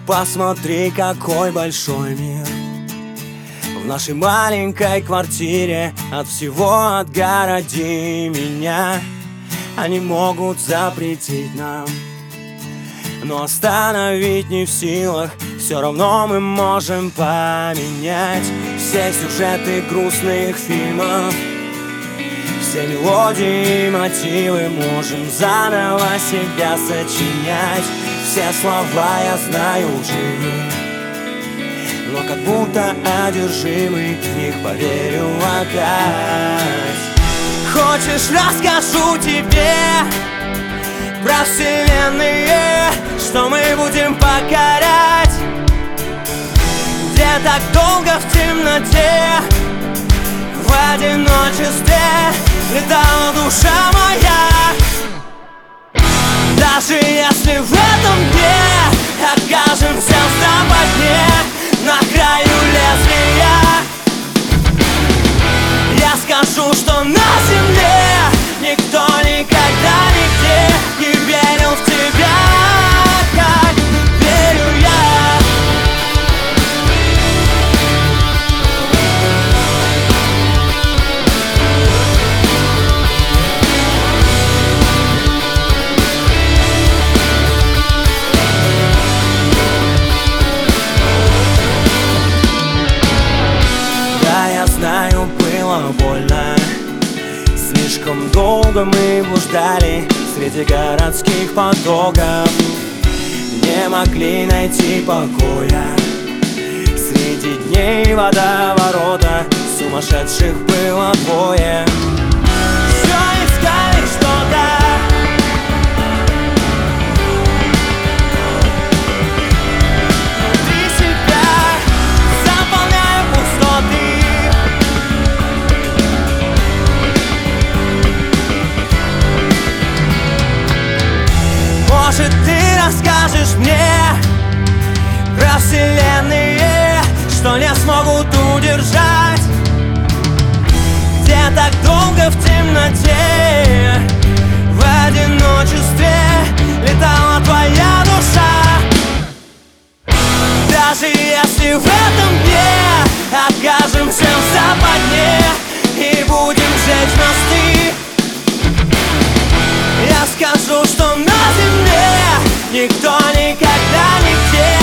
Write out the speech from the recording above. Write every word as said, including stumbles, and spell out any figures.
посмотри, какой большой мир в нашей маленькой квартире. От всего отгороди меня. Они могут запретить нам, но остановить не в силах. Все равно мы можем поменять все сюжеты грустных фильмов, все мелодии и мотивы. Можем заново себя сочинять. Все слова я знаю уже, но как будто одержимый в них поверю опять. Хочешь, расскажу тебе про вселенные, что мы будем покорять, где так долго в темноте, в одиночестве летала душа моя. Даже если в этом дне окажемся в западне, на краю лезвия, я скажу, что на земле никто никогда нигде не верил в тебя, как верю я. Знаю, было больно. Слишком долго мы блуждали среди городских потоков, не могли найти покоя. Среди дней водоворота сумасшедших было двое. Все искали что-то, может, ты расскажешь мне про вселенные, что не смогут удержать, где так долго в темноте, в одиночестве летала твоя душа. Даже если в этом дне окажемся в западне и будем жечь мосты, я скажу, что на земле никто никогда нигде